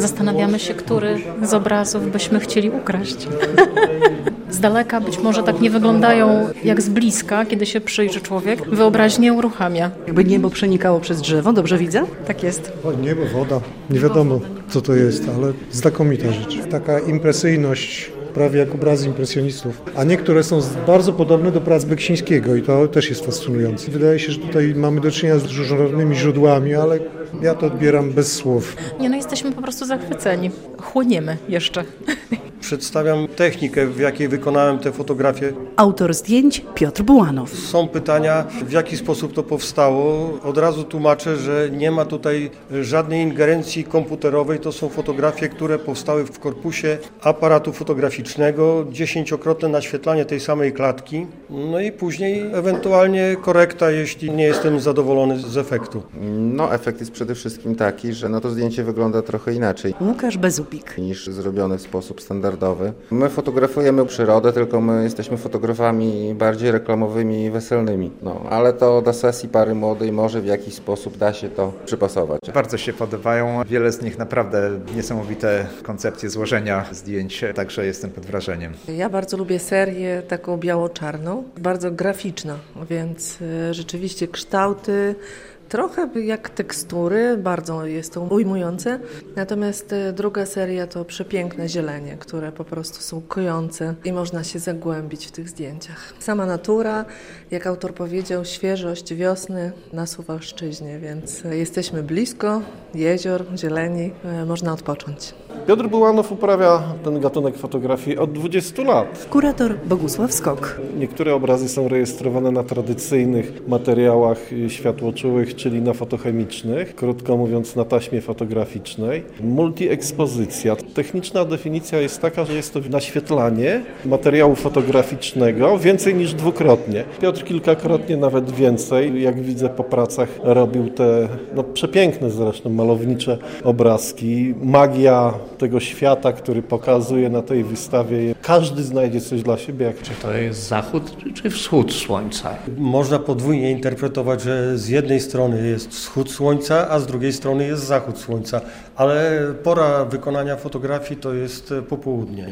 Zastanawiamy się, który z obrazów byśmy chcieli ukraść. Z daleka być może tak nie wyglądają jak z bliska, kiedy się przyjrzy człowiek. Wyobraźnię uruchamia. Jakby niebo przenikało przez drzewo, dobrze widzę? Tak jest. O, niebo, woda. Nie wiadomo, co to jest, ale znakomita rzecz. Taka impresyjność, prawie jak obrazy impresjonistów. A niektóre są bardzo podobne do prac Beksińskiego i to też jest fascynujące. Wydaje się, że tutaj mamy do czynienia z różnorodnymi źródłami, ale ja to odbieram bez słów. Jesteśmy po prostu zachwyceni. Chłoniemy jeszcze. Przedstawiam technikę, w jakiej wykonałem te fotografie. Autor zdjęć Piotr Bułanow. Są pytania, w jaki sposób to powstało. Od razu tłumaczę, że nie ma tutaj żadnej ingerencji komputerowej. To są fotografie, które powstały w korpusie aparatu fotograficznego, 10-krotne naświetlanie tej samej klatki, no i później ewentualnie korekta, jeśli nie jestem zadowolony z efektu. No, efekt jest przede wszystkim taki, że to zdjęcie wygląda trochę inaczej Łukasz Bezubik. niż zrobione w sposób standardowy. My fotografujemy przyrodę, tylko my jesteśmy fotografami bardziej reklamowymi i weselnymi. Ale to do sesji pary młodej może w jakiś sposób da się to przypasować. Bardzo się podobają. Wiele z nich naprawdę niesamowite koncepcje złożenia zdjęć, także jestem pod wrażeniem. Ja bardzo lubię serię taką biało-czarną, bardzo graficzna, więc rzeczywiście kształty, trochę jak tekstury, bardzo jest to ujmujące. Natomiast druga seria to przepiękne zielenie, które po prostu są kojące i można się zagłębić w tych zdjęciach. Sama natura, jak autor powiedział, świeżość wiosny na Suwalszczyźnie, więc jesteśmy blisko jezior, zieleni, można odpocząć. Piotr Bułanow uprawia ten gatunek fotografii od 20 lat. Kurator Bogusław Skok. Niektóre obrazy są rejestrowane na tradycyjnych materiałach światłoczułych, czyli na fotochemicznych, krótko mówiąc na taśmie fotograficznej. Multiekspozycja. Techniczna definicja jest taka, że jest to naświetlanie materiału fotograficznego więcej niż dwukrotnie. Piotr kilkakrotnie, nawet więcej. Jak widzę po pracach robił te przepiękne zresztą malownicze obrazki. Magia tego świata, który pokazuje na tej wystawie. Każdy znajdzie coś dla siebie. Czy to jest zachód, czy wschód słońca? Można podwójnie interpretować, że z jednej strony jest wschód słońca, a z drugiej strony jest zachód słońca, ale pora wykonania fotografii to jest popołudnie.